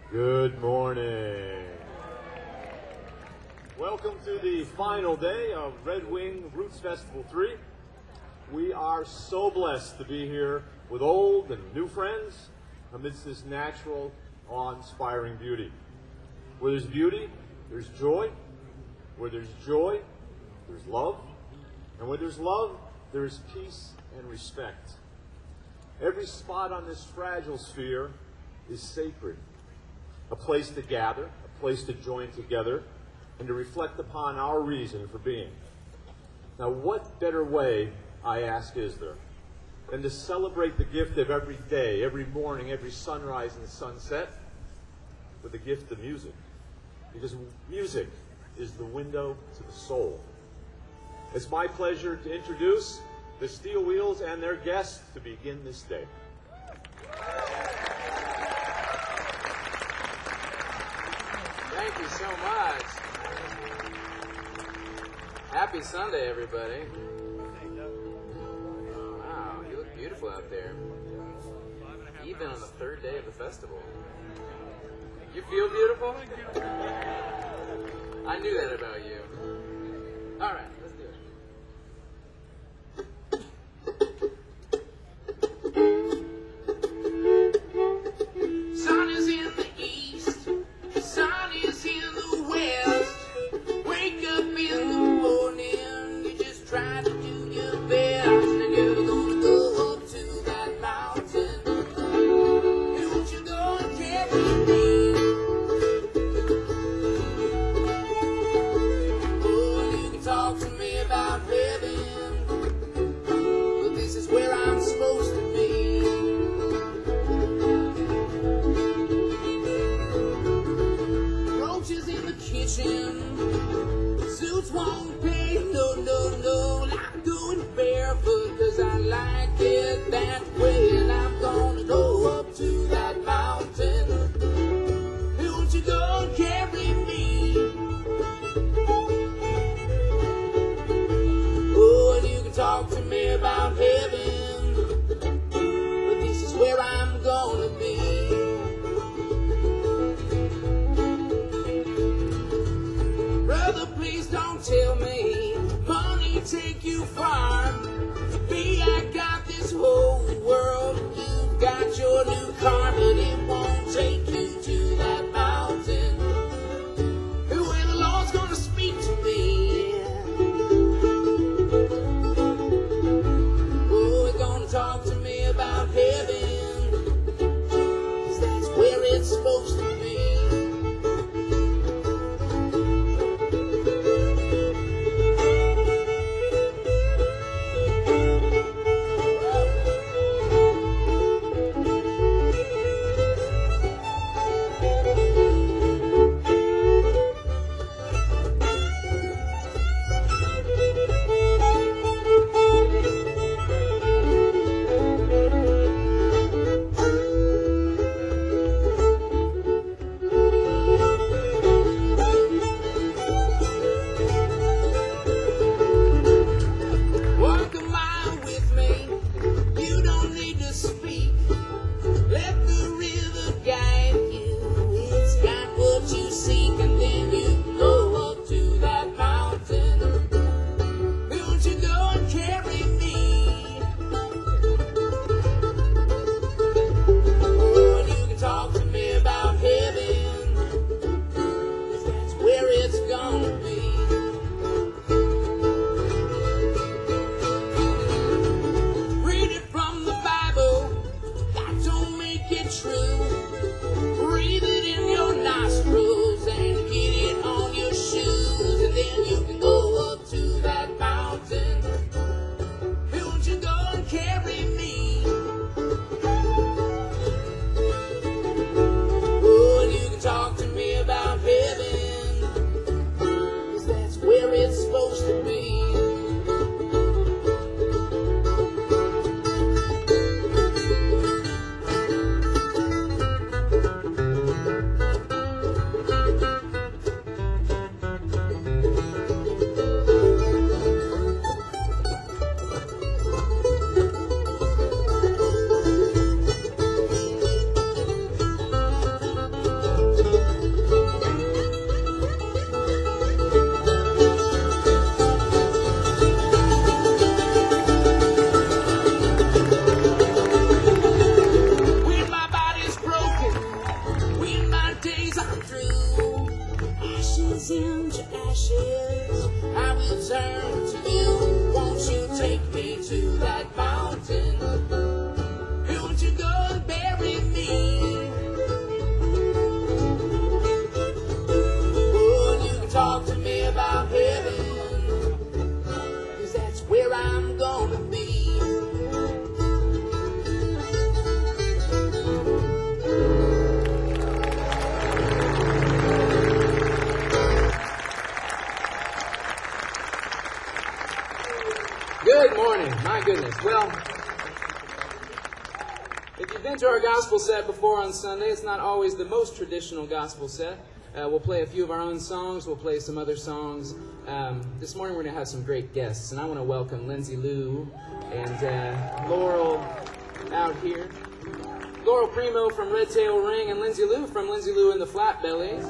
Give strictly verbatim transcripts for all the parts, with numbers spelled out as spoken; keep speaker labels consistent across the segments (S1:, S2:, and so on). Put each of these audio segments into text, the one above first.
S1: Good morning. Welcome to the final day of Red Wing Roots Festival three. We are so blessed to be here with old and new friends amidst this natural, awe-inspiring beauty. Where there's beauty, there's joy. Where there's joy, there's love. And where there's love, there is peace and respect. Every spot on this fragile sphere is sacred. A place to gather, a place to join together, and to reflect upon our reason for being. Now, what better way, I ask, is there, than to celebrate the gift of every day, every morning, every sunrise and sunset, with the gift of music? Because music is the window to the soul. It's my pleasure to introduce the Steel Wheels and their guests to begin this day.
S2: Thank you so much. Happy Sunday, everybody. Wow, you look beautiful out there. Even on the third day of the festival. You feel beautiful? I knew that about you. All right, let's do it. Sun is in the east. Sun is in the west. Wake up in the morning. You just try to do your best. And you're gonna go up to that mountain. And what you gonna carry me? Oh, you can talk to me about heaven, but this is where I'm supposed to be. Roaches in the kitchen. Suits won't pay, no, no, no. I'm going barefoot cause I like it that way. And I'm gonna go up to that mountain. And won't you go and carry me? Oh, and you can talk to me about heaven, but this is where I'm gonna be. Brother, please don't tell me money take you far. Me, I got this whole world. You've got your new car, but it won't take you to that mountain where the Lord's gonna speak to me. Oh, it's gonna talk to me about heaven, 'cause that's where it's supposed to be. into ashes. I will turn to you. Won't you take me to that mountain? Won't you go and bury me? Oh, you can talk to me about heaven, 'cause that's where I'm gonna be. Good morning. My goodness. Well, if you've been to our gospel set before on Sunday, it's not always the most traditional gospel set. Uh, we'll play a few of our own songs. We'll play some other songs. Um, this morning we're going to have some great guests, and I want to welcome Lindsay Lou and uh, Laurel out here. Laurel Primo from Red Tail Ring and Lindsay Lou from Lindsay Lou and the Flatbellies.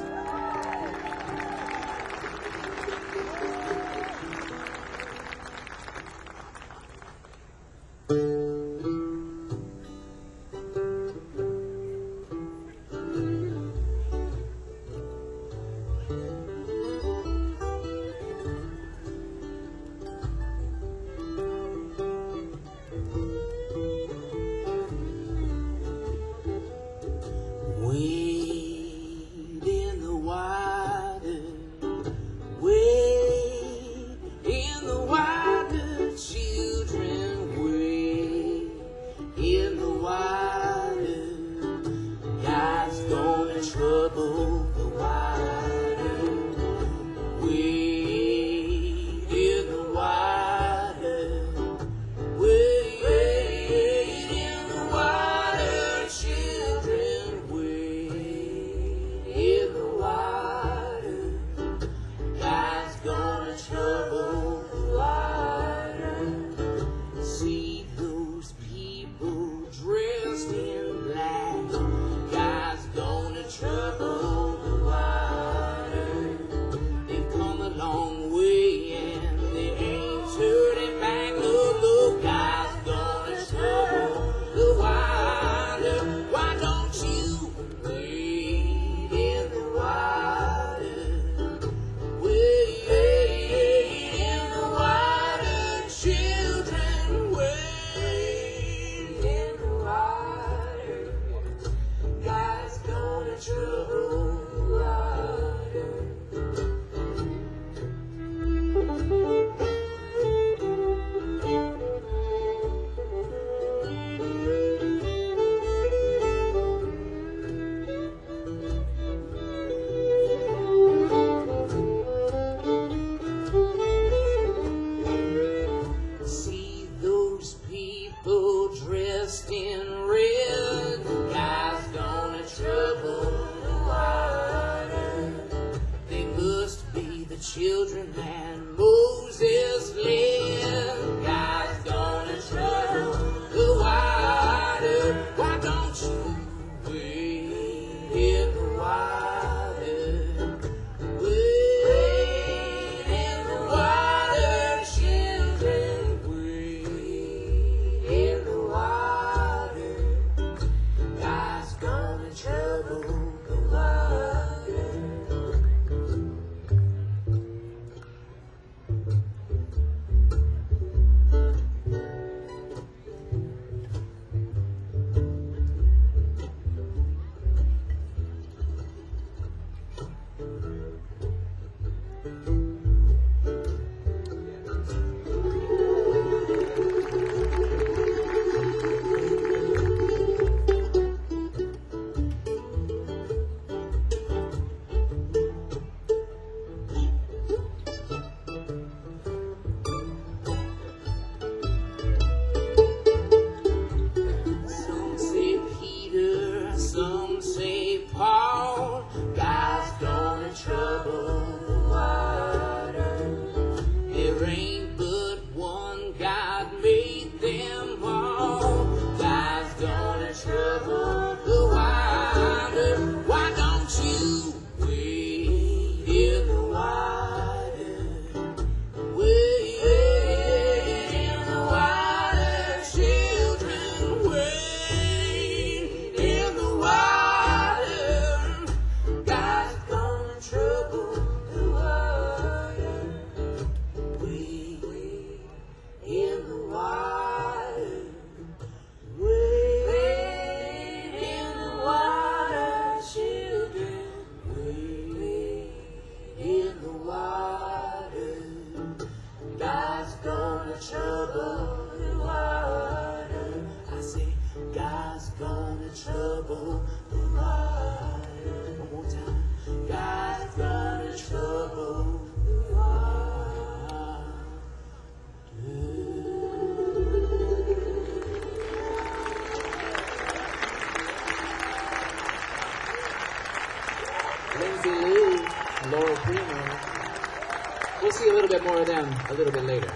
S2: Lindsay Lou, and Laurel Primo. We'll see a little bit more of them a little bit later.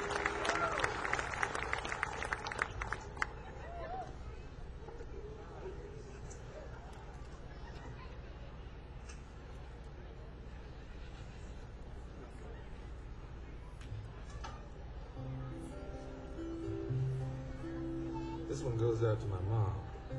S3: This one goes out to my mom.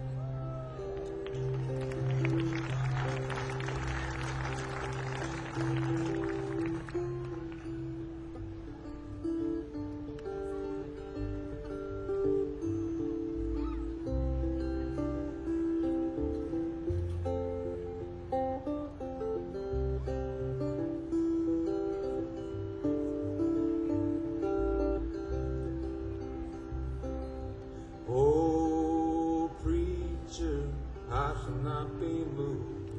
S3: I shall not be moved.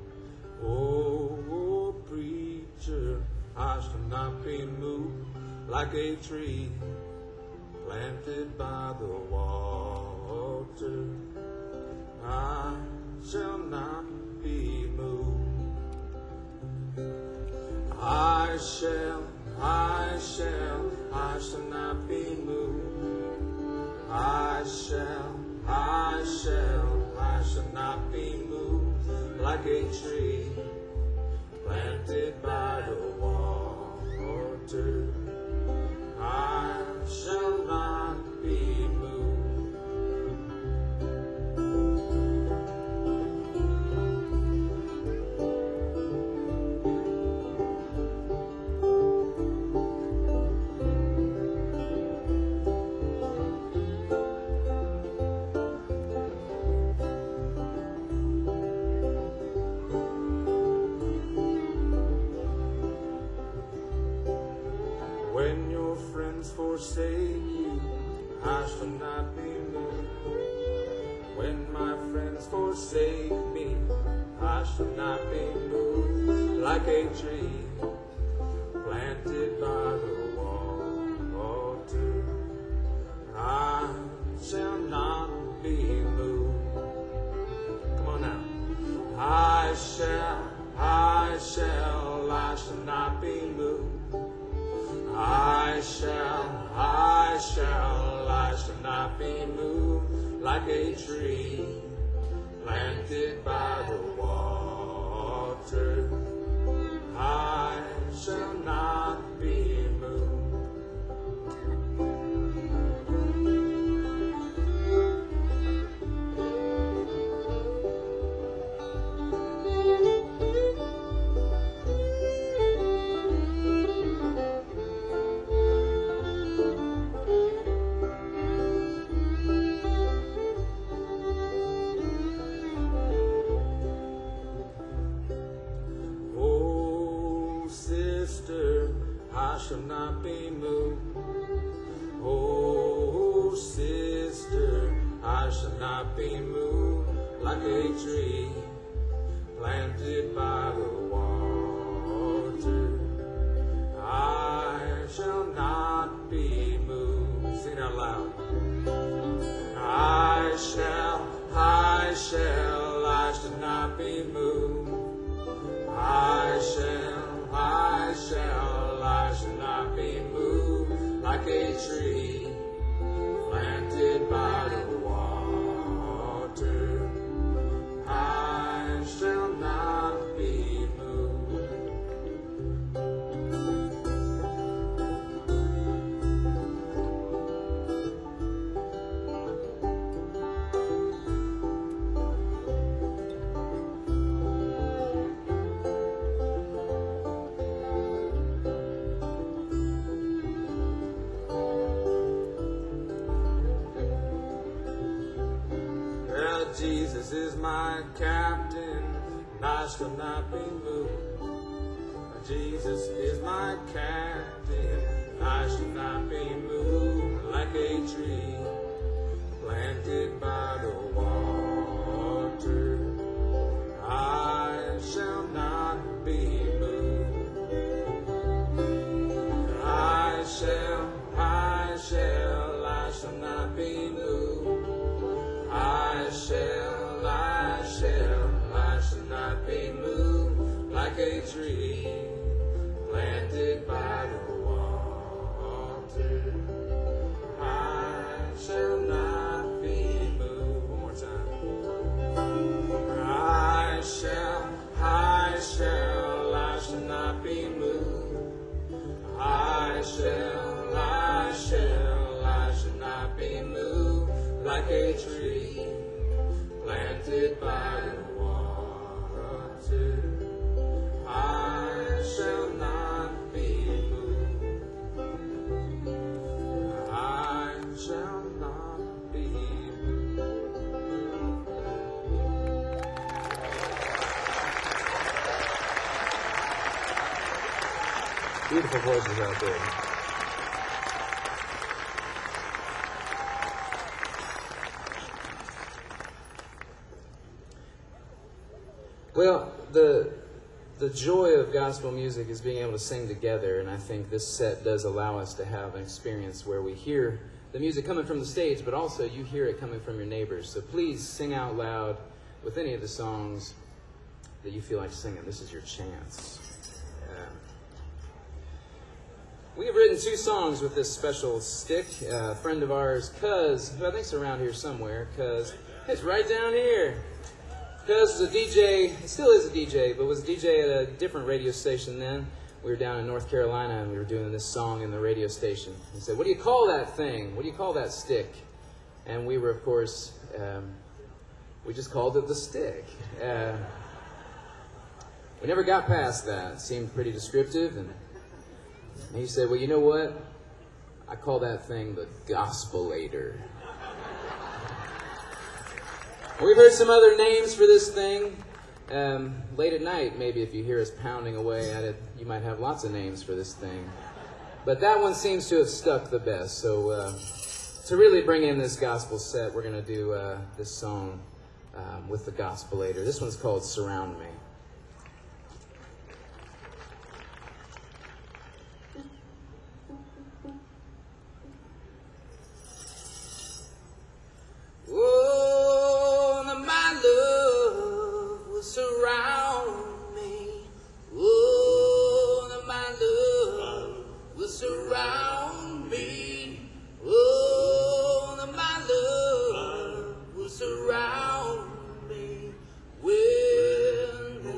S3: Oh, preacher, I shall not be moved like a tree planted by the water. I shall not be moved. I shall, I shall, I shall not be moved. I shall, I shall, I shall not be moved like a tree planted by the water. I shall not be moved. When your friends forsake you, I shall not be moved. When my friends forsake me, I shall not be moved. Like a tree planted by the water, I shall not be moved. Come on now. I shall, I shall, I shall not be moved. I shall, I shall, I shall not be moved like a tree planted by the water. I shall not be moved. I shall not be moved. Oh, sister, I shall not be moved like a tree planted by the water. I shall not be moved. Sing it out loud. I shall, I shall, I shall not be moved. I shall, I shall, I shall not be moved like a tree planted by the water. I shall not be moved. Jesus is my captain, and I shall not be moved. Jesus is my captain, and I shall not be moved like a tree planted by the water. I shall not be moved. I shall, I shall, I shall not be moved. I shall, I shall, I shall not be moved a tree planted by the water. I shall not be moved. One more time. I shall, I shall, I shall not be moved. I shall, I shall, I shall not be moved like a tree planted by the water. I shall not be moved. I shall not be moved.
S1: Beautiful voices out there.
S4: Well, the the joy of gospel music is being able to sing together, and I think this set does allow us to have an experience where we hear the music coming from the stage, but also you hear it coming from your neighbors. So please sing out loud with any of the songs that you feel like singing. This is your chance. Uh, we have written two songs with this special stick. Uh, a friend of ours, Cuz, who I think's around here somewhere, Cuz, it's right down here. Cuz was a D J, still is a D J, but was a D J at a different radio station then. We were down in North Carolina and we were doing this song in the radio station. He said, "What do you call that thing? What do you call that stick?" And we were, of course, um, we just called it the stick. Uh, we never got past that. It seemed pretty descriptive. And he said, "Well, you know what? I call that thing the Gospelator." We've heard some other names for this thing. Um, late at night, maybe if you hear us pounding away at it, you might have lots of names for this thing. But that one seems to have stuck the best. So uh, to really bring in this gospel set, we're going to do uh, this song um, with the Gospelator. This one's called Surround Me.
S2: Surround me, oh, that my love will surround me, oh, that my love will surround me, when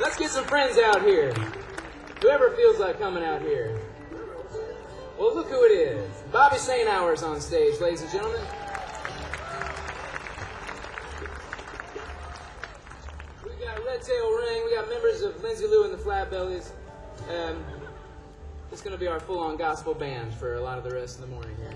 S4: Let's get some friends out here. Whoever feels like coming out here. Well, look who it is. Bobby Saint Hours on stage, ladies and gentlemen. We got Red Tail Ring. We got members of Lindsay Lou and the Flatbellies. Um, it's going to be our full-on gospel band for a lot of the rest of the morning here.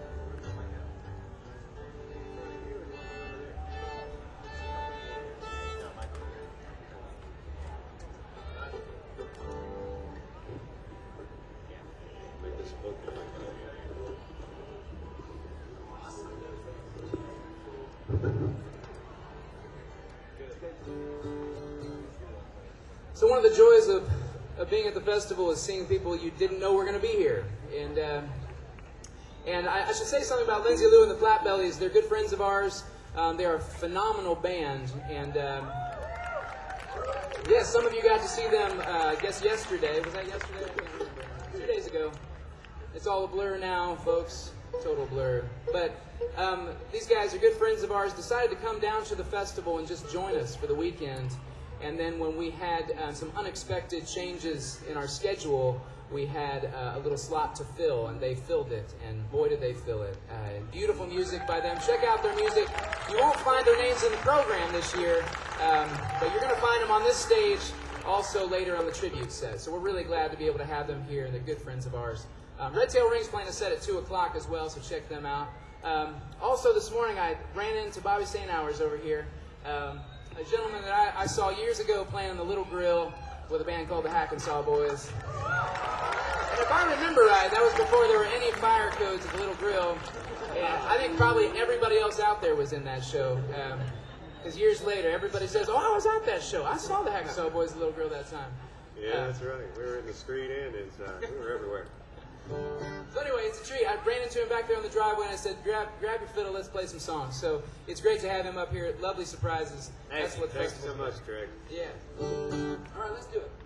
S4: So one of the joys of, of being at the festival is seeing people you didn't know were going to be here. And uh, and I, I should say something about Lindsay Lou and the Flatbellies. They're good friends of ours. Um, they're a phenomenal band. And um, yes, some of you got to see them, uh, I guess yesterday. Was that yesterday? I can't remember. Two days ago. It's all a blur now, folks. Total blur. But um, these guys are good friends of ours. Decided to come down to the festival and just join us for the weekend. And then when we had uh, some unexpected changes in our schedule, we had uh, a little slot to fill, and they filled it. And boy, did they fill it. Uh, beautiful music by them. Check out their music. You won't find their names in the program this year, um, but you're going to find them on this stage also later on the tribute set. So we're really glad to be able to have them here, and they're good friends of ours. Um, Red Tail Ring's playing a set at two o'clock as well, so check them out. Um, also this morning I ran into Bobby Saint Hours over here. Um, A gentleman that I, I saw years ago playing in the Little Grill with a band called the Hackensaw Boys. And if I remember right, that was before there were any fire codes at the Little Grill. And I think probably everybody else out there was in that show. Because um, years later, everybody says, oh, I was at that show. I saw the Hackensaw Boys at the Little Grill that time.
S5: Yeah, uh, that's right. We were in the street and inside. We were everywhere.
S4: So anyway, it's a treat. I ran into him back there on the driveway and I said, grab grab your fiddle, let's play some songs. So it's great to have him up here. Lovely surprises.
S5: Hey,
S4: That's what
S5: thanks so much, Greg.
S4: Yeah. All right, let's do it.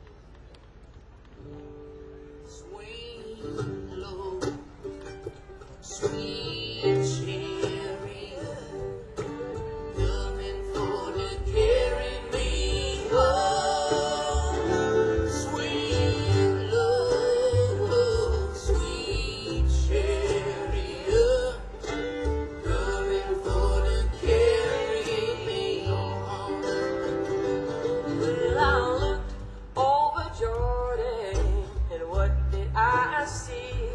S2: Swing low, sweet chariot, coming for to carry me home. Swing low, sweet chariot, coming for to carry me home. Well, I looked over Jordan, and what did I see?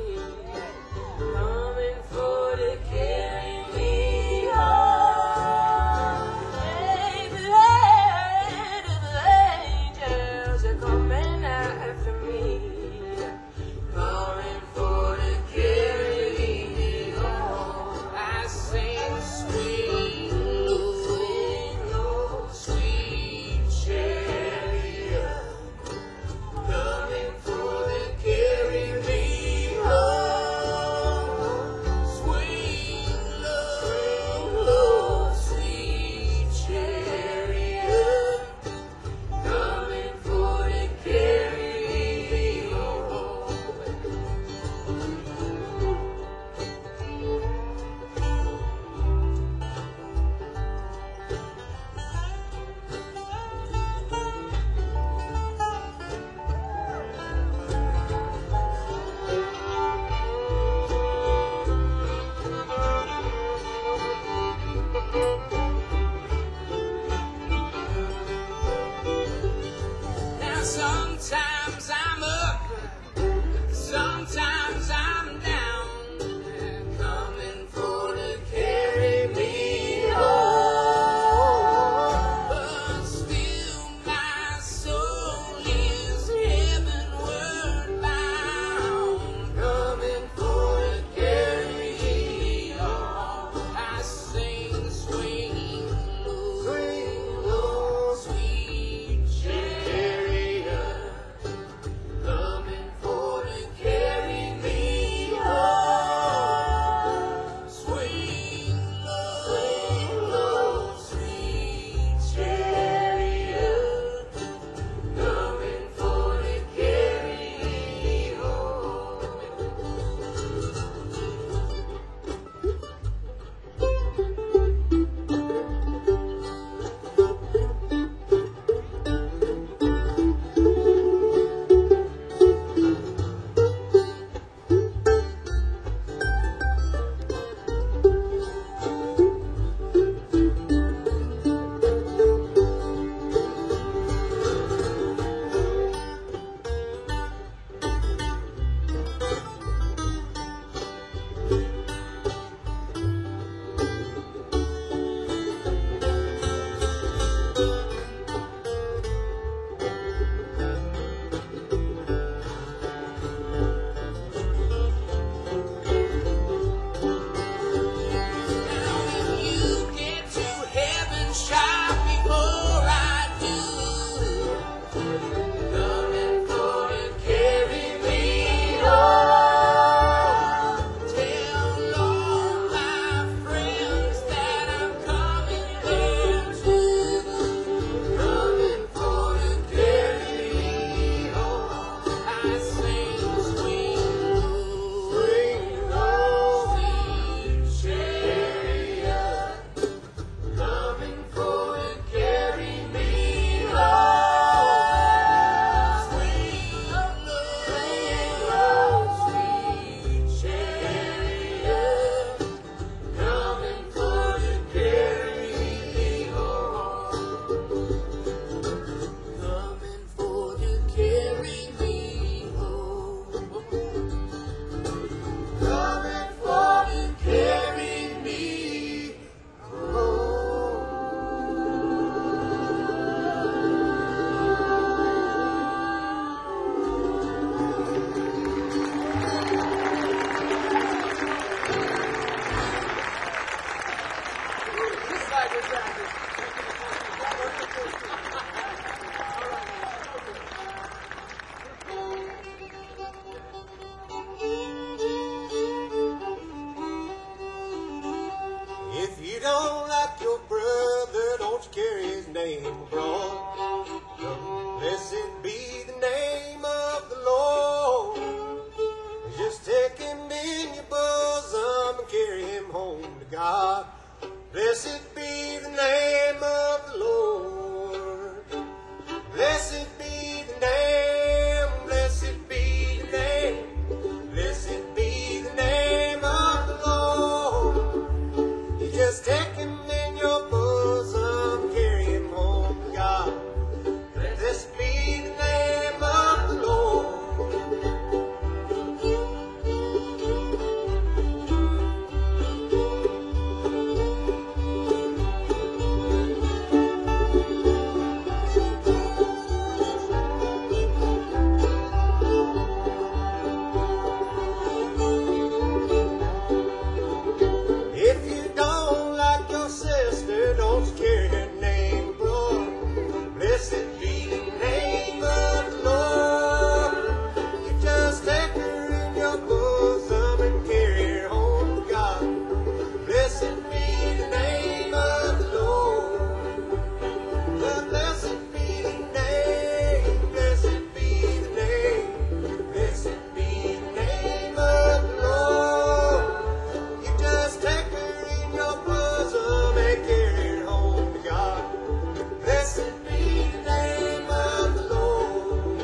S2: Coming for to carry me home. Hey, the head of the angels are coming after me. Coming for to carry me home. I sing sweet, sweet, low, sweet chariot, coming for to carry me home. Swing low, sweet chariot, coming for to carry me home. Now sometimes I'm up, sometimes I'm down, coming for to carry me home. But still my soul is heavenward bound, coming for to carry me home. I sing swing low, swing low, sweet chariot,
S5: Blessed be the name of the Lord. Just take him in your bosom and carry him home to God. Blessed be the name of the Lord. Blessed be the name, blessed be the name, blessed be the name of the Lord. You just take him in your bosom, carry him home to God. Blessed be the name of the Lord. If you don't like your sister, don't you carry her name abroad. Blessed be the name of the Lord. You just take her in your bosom and carry her home to God. Blessed be the name of the Lord. Well, blessed be the name, blessed be the name, blessed be the name of the Lord. You just take her in your bosom and carry her home to God. Blessed be the name of the Lord.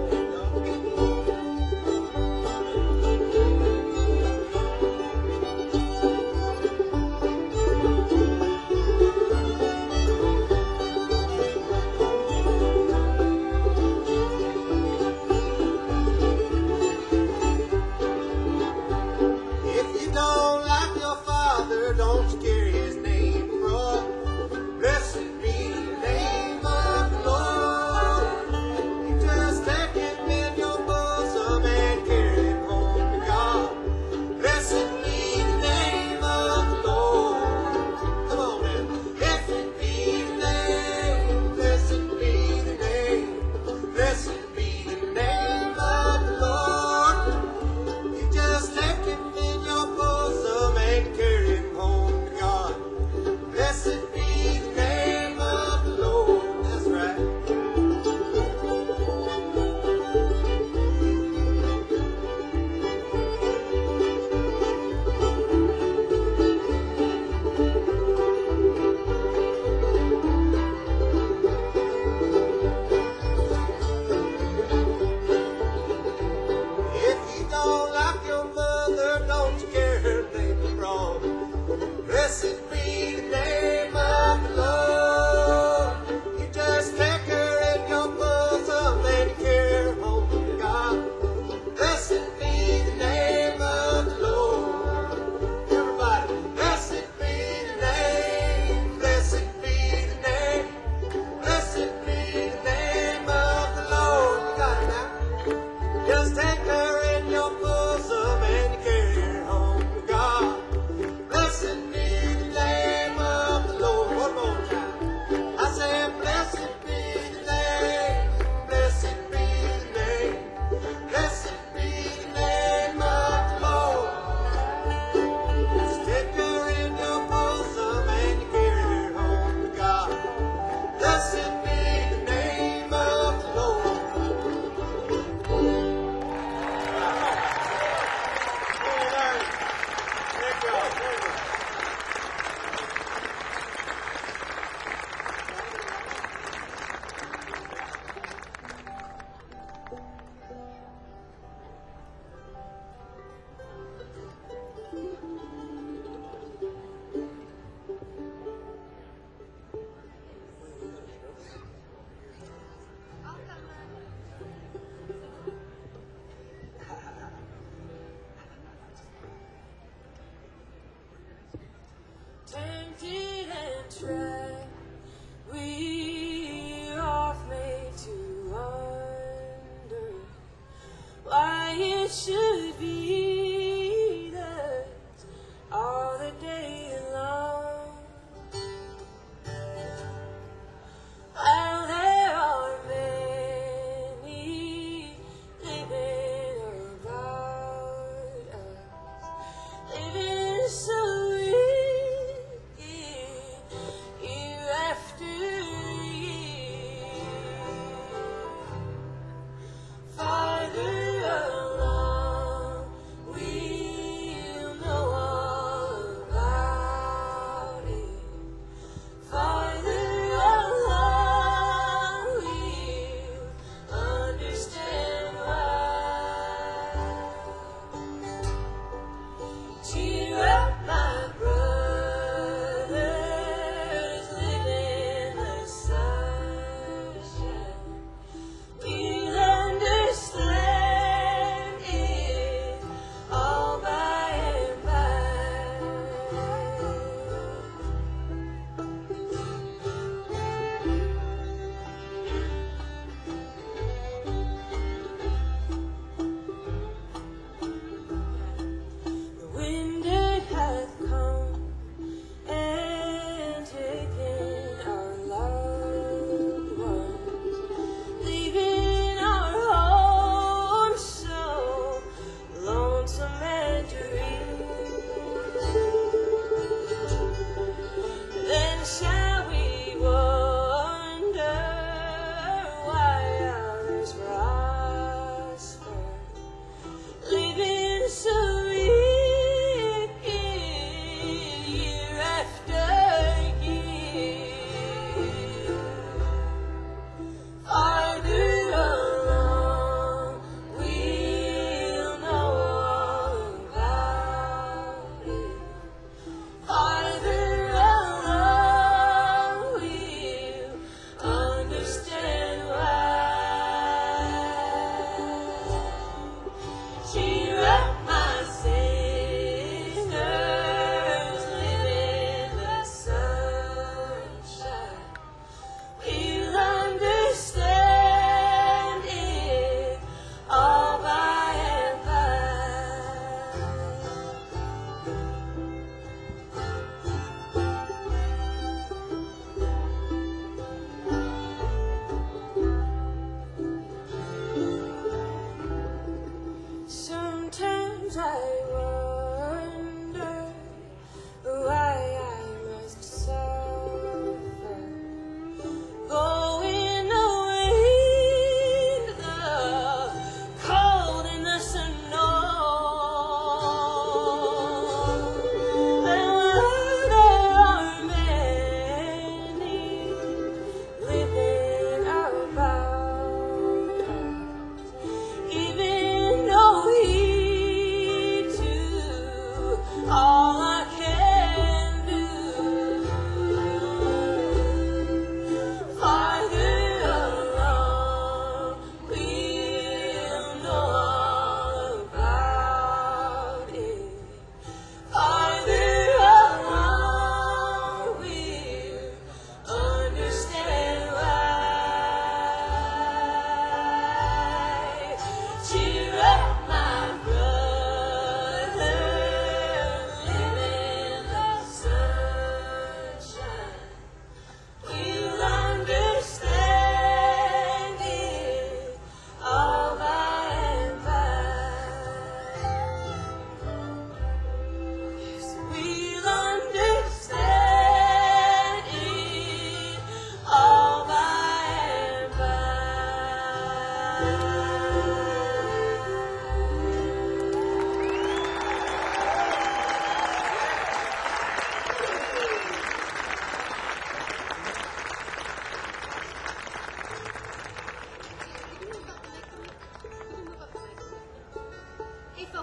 S5: If you don't like your father, don't you carry his name abroad. Blessed be the name of the Lord. You just take him in your bosom and carry him home to God. Blessed be the name of the Lord. Come on, man. Blessed be the name, blessed be the name, blessed be the name of the Lord. You just take him in your bosom and carry him home to God. Blessed be the name of the Lord. That's right. If you don't like your mother, don't you carry her name abroad. Blessed be the name of the Lord. You just take her in your bosom and carry her home to God. Blessed be the name of the Lord. Everybody, blessed be the name, blessed be the name, blessed be the name of the Lord. You got it now. Just take her in your bosom and carry her home to God. Blessed be the name of the Lord. One more time. I say, blessed be the name, blessed be the name, blessed be the name of the Lord. Just take her in your bosom and carry her home to God. Blessed be the name of the Lord. Thank you.
S6: Tempted and tried, we're oft made to wonder why it should be us all the day long. While there are many living about us, living so wicked, year after year.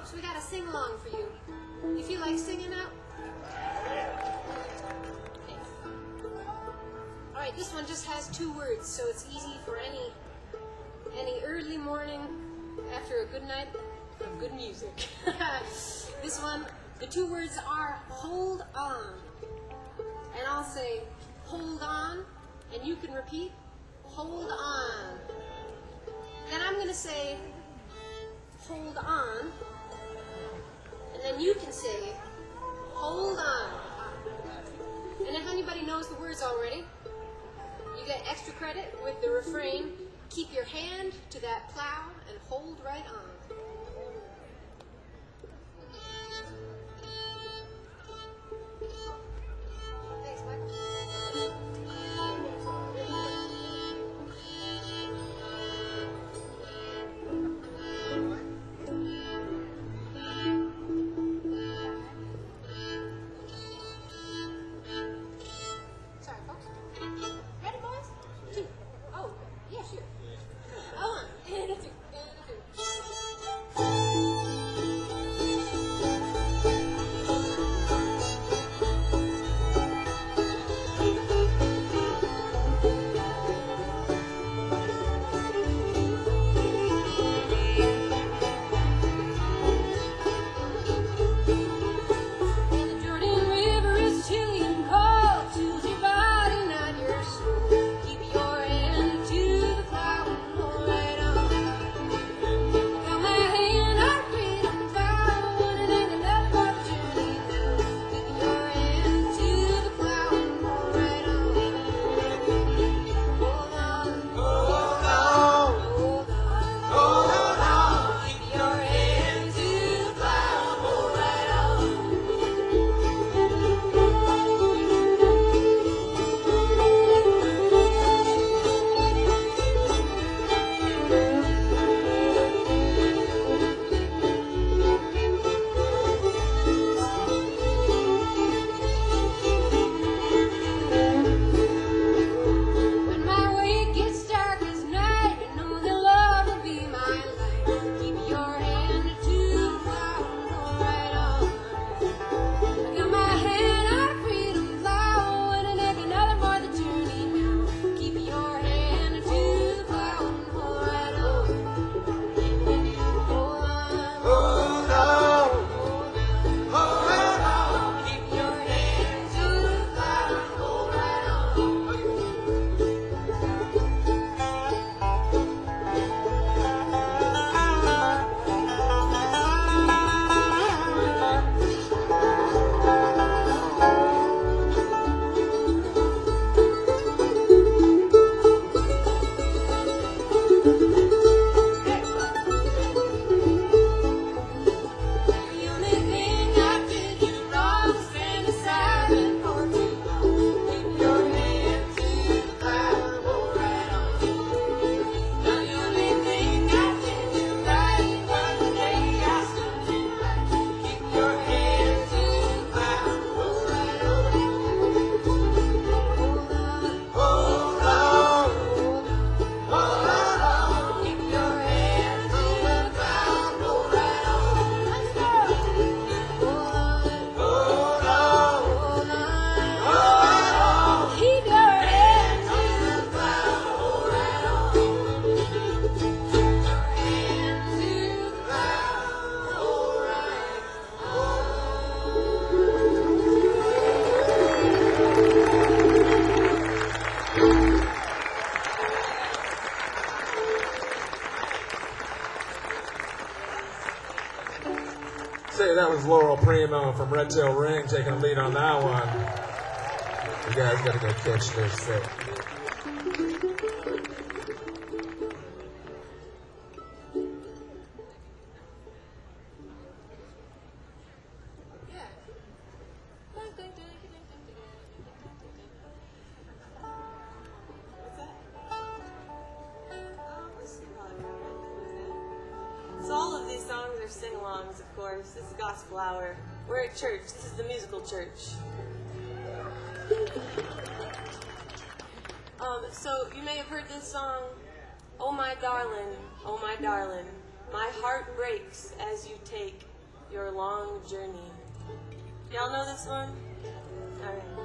S7: folks, we got a sing along for you. You feel like singing out? Thanks. All right, this one just has two words, so it's easy for any any early morning after a good night of good music. This one, the two words are hold on. And I'll say hold on, and you can repeat hold on. Then I'm going to say hold on, and then you can say hold on. And if anybody knows the words already, you get extra credit with the refrain, keep your hand to that plow and hold right on. Thanks, Michael. Sorry, folks. Ready, boys? Two. Oh, yeah, sure. Oh, one, and a two, and a two. And the Jordan River is chilly and cold. Choose your body, not your soul. Keep your hand to the plow and hold right on. Got my hand on freedom's vow, wanting another opportunity now. Keep your hand to the plow and hold right on. Hold on,
S5: Hold on,
S7: hold on,
S5: hold on.
S7: keep your hand to the plow and hold right on. When my way gets dark as night, I know that love will be my light. Keep your hand to the plow and hold right on. I got my hand on freedom's plow, and I take another for the journey now. Keep your hand to the plow and hold right on. Hold on,
S5: Hold on, hold on.
S7: keep your hand to the plow and hold right on. The only thing I did you wrong was stand silent for too long. Keep your hand to the plow and hold right on. Now the only thing I did you right was the day I stood you right. Keep your hand to the plow and hold right on. Hold on,
S5: Hold on,
S7: hold on.
S5: hold on.
S7: Keep your hand to the plow and hold right on. Let's go. Hold on.
S5: Hold on,
S7: Hold on.
S5: hold on.
S7: Keep your hand to the plow, hold right on. Keep your hand to the plow, hold right
S3: Say that was Laurel Primo from Red Tail Ring taking a lead on that one. You guys gotta go catch their set.
S6: So all of these songs are sing-alongs, of course. This is Gospel Hour. We're at church. This is the musical church. Um, so you may have heard this song, "Oh my darling, oh my darling, my heart breaks as you take your long journey. Y'all know this one? All right.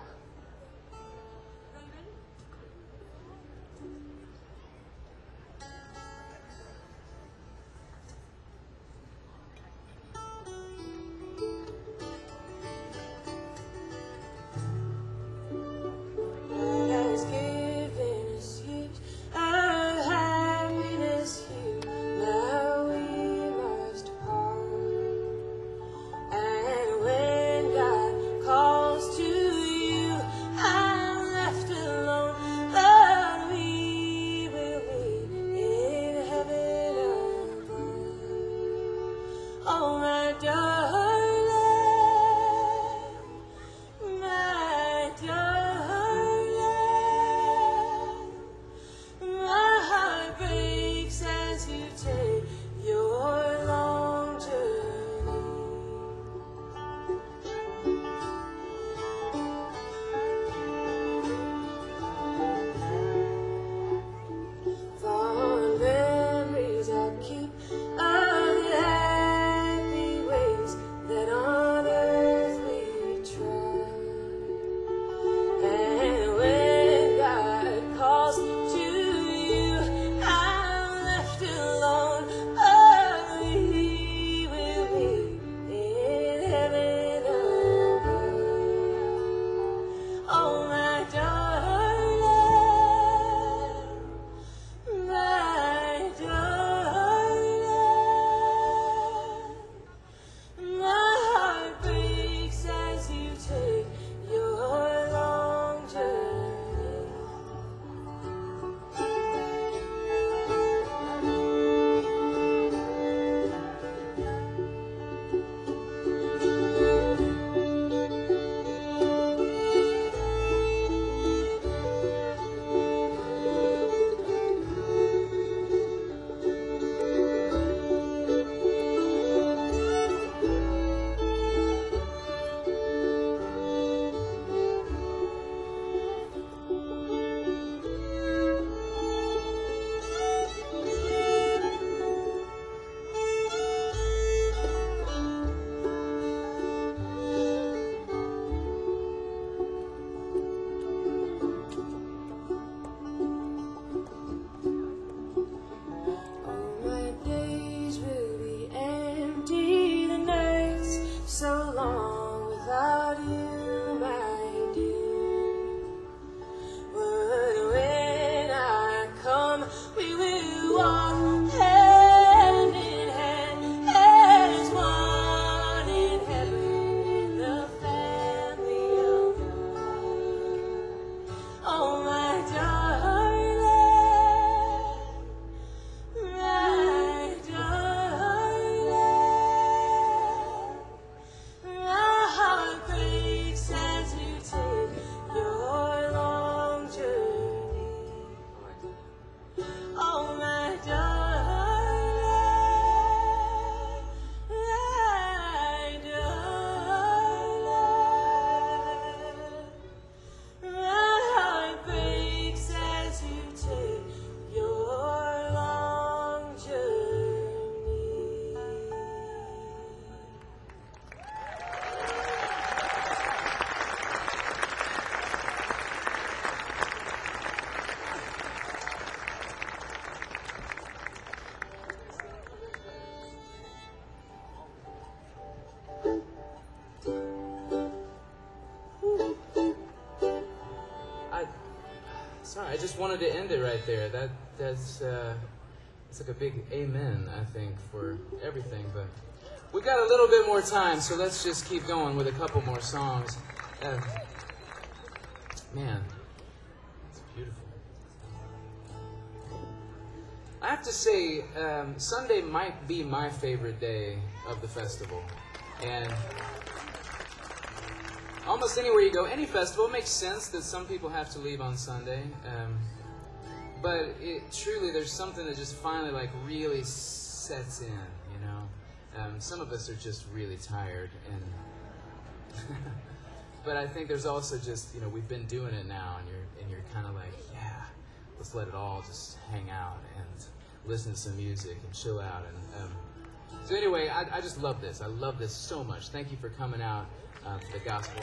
S4: Sorry, I just wanted to end it right there. That that's uh, it's like a big amen, I think, for everything. But we got a little bit more time, so let's just keep going with a couple more songs. Uh, man, it's beautiful. I have to say, um, Sunday might be my favorite day of the festival, and almost anywhere you go, any festival, it makes sense that some people have to leave on Sunday. Um, but it truly, there's something that just finally like really sets in, you know. Um, some of us are just really tired, and but I think there's also just, you know, we've been doing it now, and you're and you're kind of like, yeah, let's let it all just hang out and listen to some music and chill out. And um, So anyway, I, I just love this. I love this so much. Thank you for coming out uh, to the Gospel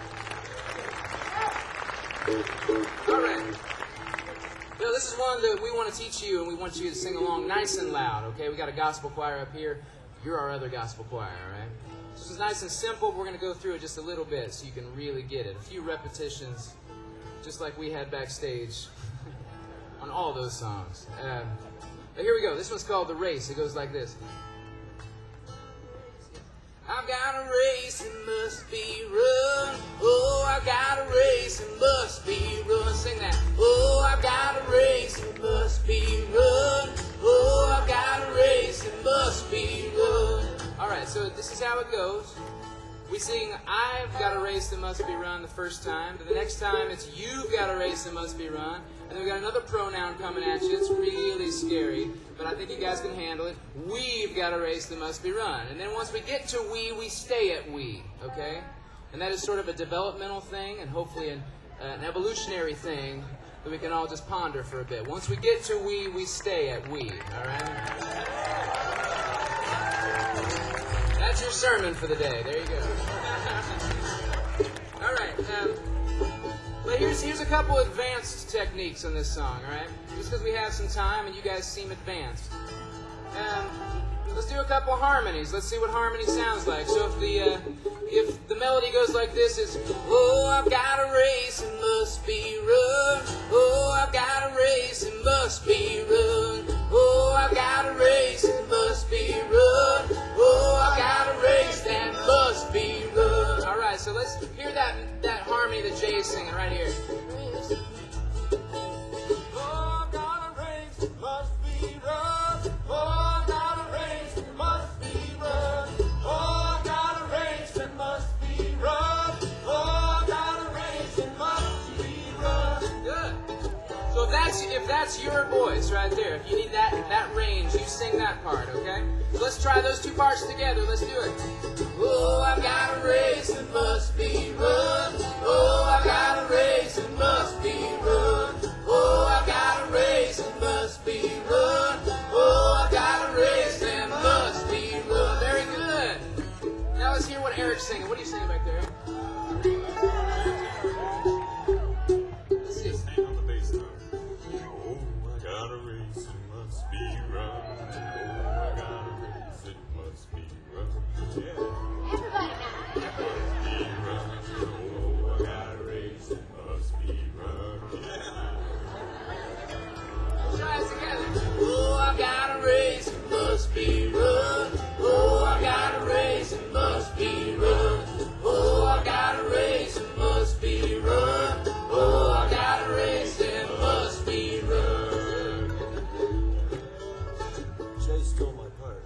S4: Hour. All right. You know, this is one that we want to teach you, and we want you to sing along nice and loud, okay? We got a gospel choir up here. You're our other gospel choir, all right? This is nice and simple. We're going to go through it just a little bit so you can really get it. A few repetitions, just like we had backstage on all those songs. Uh, but here we go. This one's called The Race. It goes like this. I've got a race, it must be run. Oh, I've got a race, it must be run. Sing that. Oh, I've got a race, it must be run. Oh, I've got a race, it must be run. All right, so this is how it goes. We sing, I've got a race that must be run the first time. But the next time, it's you've got a race that must be run. And then we got another pronoun coming at you. It's really scary, but I think you guys can handle it. We've got a race that must be run. And then once we get to we, we stay at we, okay? And that is sort of a developmental thing and hopefully an, uh, an evolutionary thing that we can all just ponder for a bit. Once we get to we, we stay at we, all right? That's your sermon for the day. There you go. All right. Um, but here's here's a couple advanced techniques on this song. All right, just because we have some time and you guys seem advanced. Um, let's do a couple harmonies. Let's see what harmony sounds like. So if the uh, if the melody goes like this, it's oh, I've got a race, it must be run. Oh, I've got a race, it must be run. Oh, I've got a race, it must be run. Oh, I've got a race that must be run. All right, so let's hear that that harmony that Jay is singing right here.
S5: Oh, I've got a race, it must be run. Oh, I've got a race, it must be run. Oh, I've got a race, it must be run. Oh, I've got a race, it must be run.
S4: Good. So if that's if that's your voice right there, if you need that that range, you sing that part, okay? So let's try those two parts together. Let's do it.
S2: Oh, I've got a race, it must be run. Oh, I've got a race, it must be run. Oh, I've got a race, it must be run. Oh, I've got a race, it must be run.
S4: Very good. Now let's hear what Eric's singing. What are you singing back there? Let's see.
S3: Hang on the bass now. Oh, I got a race, it must be run. Oh, I got a race, it must be run. Yeah.
S7: Everybody now.
S3: Be run. Oh, I got a race, it must be run.
S4: Let's try it together.
S2: Oh, I've got a race, it must be run. Oh, I've got a race, it must be run. Oh, I've got a race, it must be run. Oh, I've got a race, it must be run.
S5: Jay stole my part.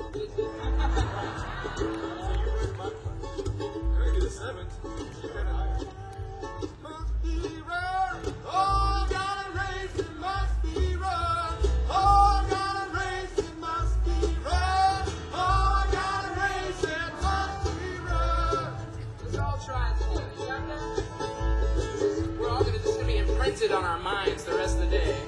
S3: I get a seventh. You got a higher.
S5: Must be run. Oh, I've got a race, it must be run. Oh, I've got a race, it must be run. Oh, I've got a race, it must be run.
S4: Let's all try it together. You got that? We're all gonna this is gonna be imprinted on our minds the rest of the day.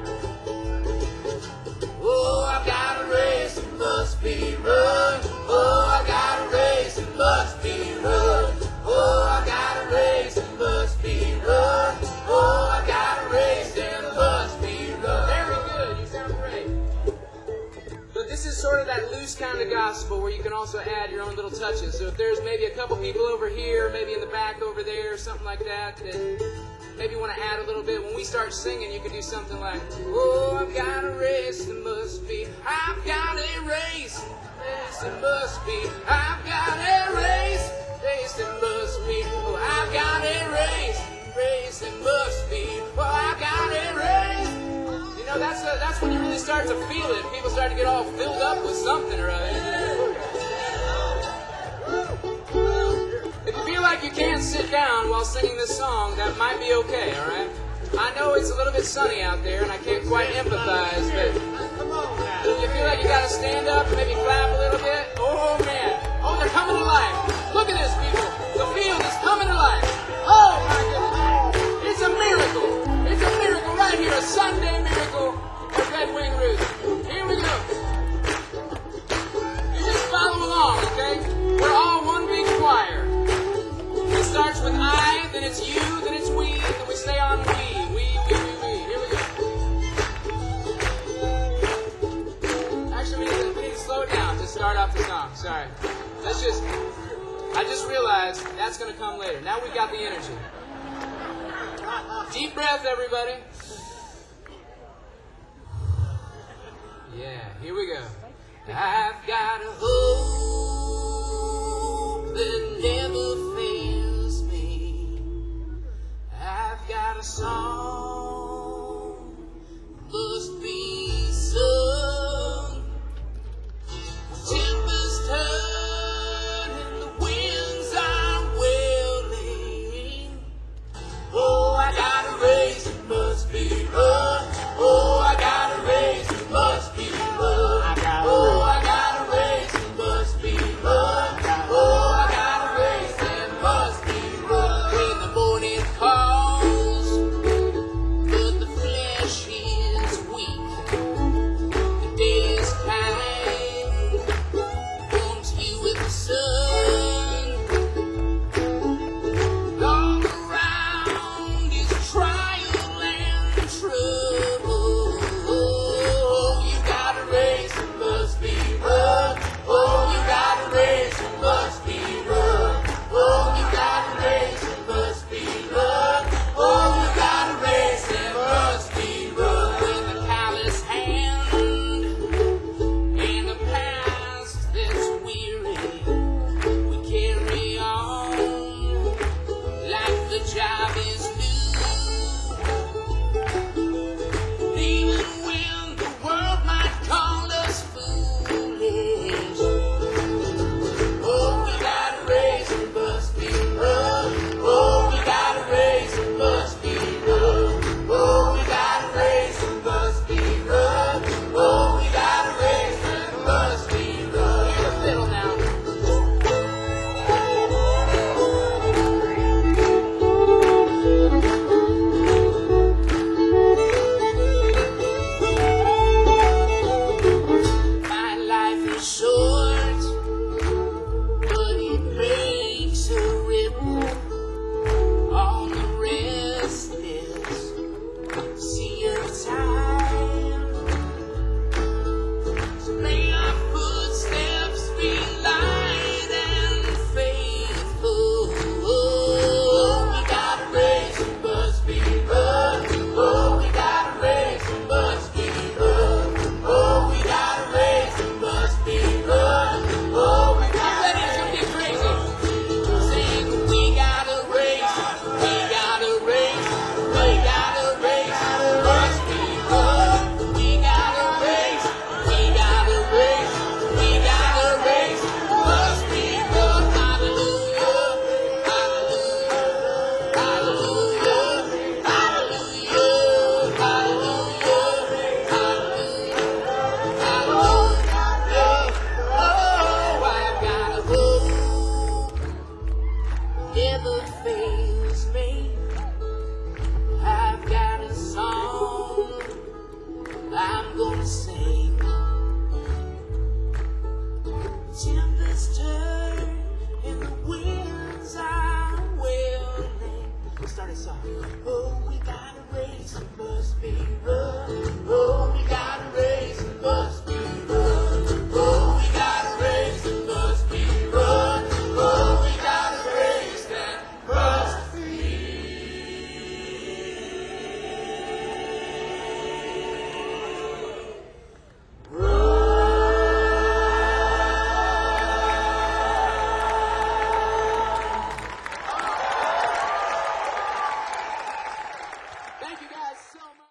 S2: Oh, I've got a race, it must be run. Oh, I've got a race, it must be run. Oh, I've got a race, it must be run. Oh, I've got a race, it must be run.
S4: Very good. You sound great. But this is sort of that loose kind of gospel where you can also add your own little touches. So if there's maybe a couple people over here, maybe in the back over there, something like that, that maybe you want to add a little bit. When we start singing, you can do something like, oh, I've got a race, it must be. I've got a race, race it must be. I've got a race, race it must be. Oh, I've got a race, race it must be. Well, I've got a race. You know, that's a, that's when you really start to feel it. People start to get all filled up with something or other. If you feel like you can't sit down while singing this song, that might be okay, all right? I know it's a little bit sunny out there, and I can't quite empathize, but if you feel like you gotta stand up, maybe clap a little bit. Oh, man. Oh, they're coming to life. Look at this, people. The field is coming to life. Oh, my goodness. It's a miracle. It's a miracle right here, a Sunday miracle at Red Wing Roots. Here we go. You just follow start off the song. Sorry. Let's just, I just realized that's going to come later. Now we got the energy. Deep breath, everybody. Yeah, here we go. I've got a hope that never fails me. I've got a song